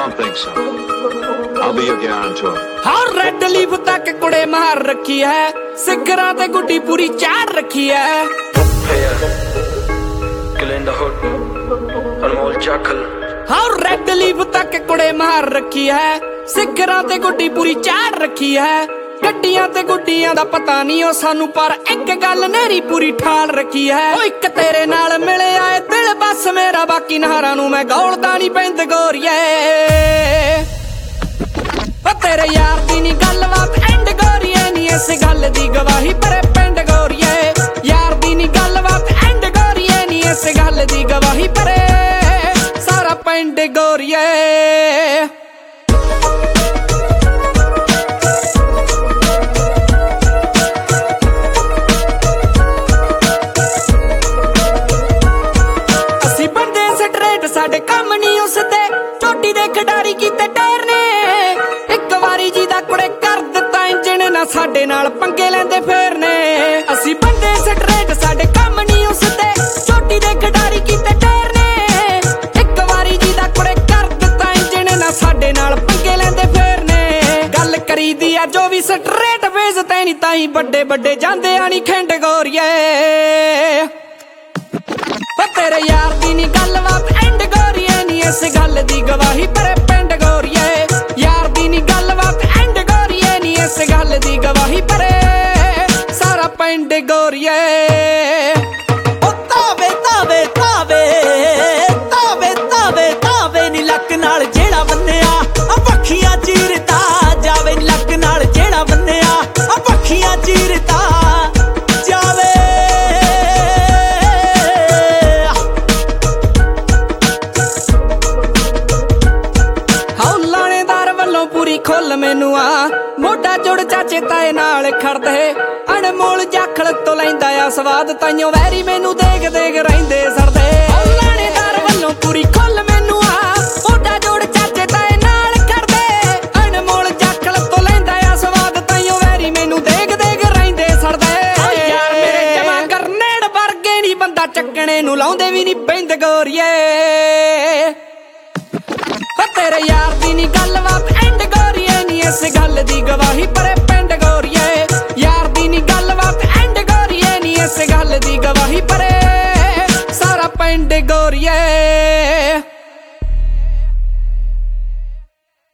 don't think so. I'll be your guarantor. हाँ red leaf तक कुड़े मार रखी है, सिगरा ते गुड्डी पूरी चार रखी है। हाँ रेड लीफ तक कुड़े मार रखी है, सिगरा ते गुड्डी पूरी चार रखी है। गड्डियां ते गुड्डियां दा पता नहीं ओ सानू, पर एक गल नेरी पूरी ठाल रखी है। ओ एक तेरे नाल मिले आए दिल बस मेरा, बाकी नहारा नू मैं गौलदा नहीं पैंद गोरिए। ओ तेरे यार दी नी गलबात एंड गोरिए, नी इस गल दी गवाही पर पिंड गोरिए। यार दी नी गलबात एंड गोरिए, नी इस गल दी गवाही पर सारा पिंड गोरिए। साडे कम नहीं उसते चोटी दे खिडारी कीते टैर ने, एक वारी जी दा कुड़े कर दिता इंजन ना साडे नाल पंगे लेंदे फेर ने। असी बंदे स्ट्रेट साडे कम नहीं उसते चोटी दे खिडारी कीते टैर ने, एक वारी जी दा कुड़े कर दिता इंजन ना साडे नाल पंगे लेंदे फेर ने। गल करी दी आ जो भी स्ट्रेट वेज तैनी ताई बड़े बड़े जांदे आनी खिंड गोरिए। तेरे यार दी नी गलबात एंड गोरिए, नी इस गल दी गवाही पर पिंड गोरिए। यार दी नी गलबात एंड गोरिए, नी इस गल दी गवाही पर सारा पिंड गोरिए। ओ तावे तावे तावे तावे तावे तावे नी लक नाल जेड़ा बन्निया पखियां चीरता जावे, नी लक नाल जेड़ा बन्निया पखियां चीरता जावे। पूरी खोल मैनू आ मोटा जुड़ चाचे ताए नाल खड़दे, अनमोल जाखल तो लैंदा आ स्वाद, ताइयों वैरी मैनू देख देख रहिंदे सड़दे। लाणेदार वल्लों पूरी खोल मैनू आ मोटा जुड़ चाचे ताए नाल खड़दे, अनमोल जाखल तो लैंदा आ स्वाद, ताइयों वैरी मैनू देख देख रहिंदे सड़दे। यार मेरे जमा करनेड़ वर्गे नी बंदा चक्कने नू लाउंदे भी नी पैंद गोरिए।